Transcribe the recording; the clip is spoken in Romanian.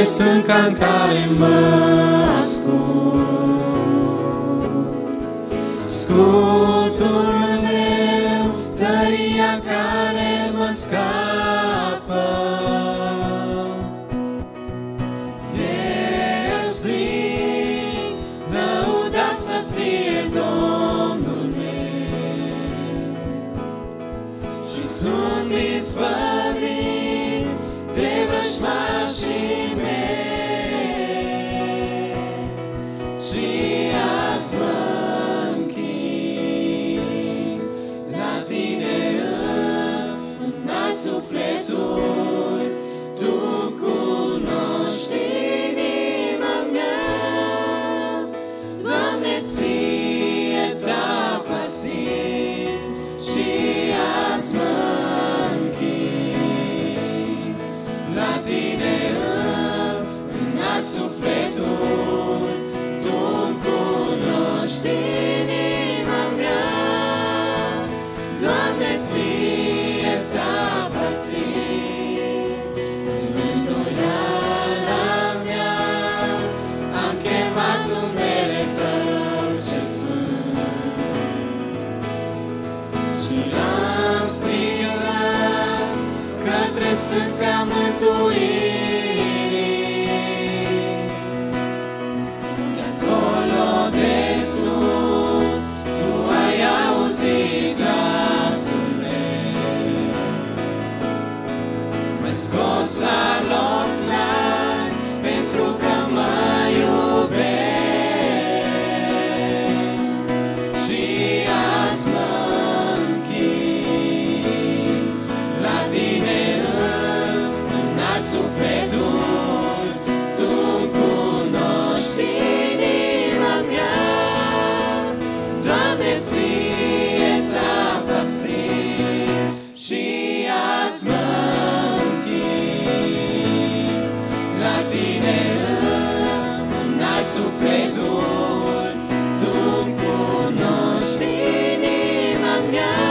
sunt ca în care mă ascult. Scutul meu, tăria care mă scapă, de strig, lăudat să fie Domnul meu. Și sunt izbăvit de vrăjmașii mei, și azi mă închin la tine, înalt sufletul, tu cunoști inima mea. Doamne, ție-ți aparțin și azi mă închin la tine, înalt sufletul, tu cunoști inima mea. Doamne, ție-ți aparțin. În îndoiala mea am chemat numele Tău cel sfânt și am strigat către stânca mântuirii. De acolo de sus Tu ai auzit glasul meu, m-ai scos la loc clar pentru că mă iubești. Și azi mă închin la tine, înalt sufletul, tu cunoști inima mea. Doamne, ție-ți aparțin și azi mă închin la tine, înalt sufletul, tu cunoști inima mea.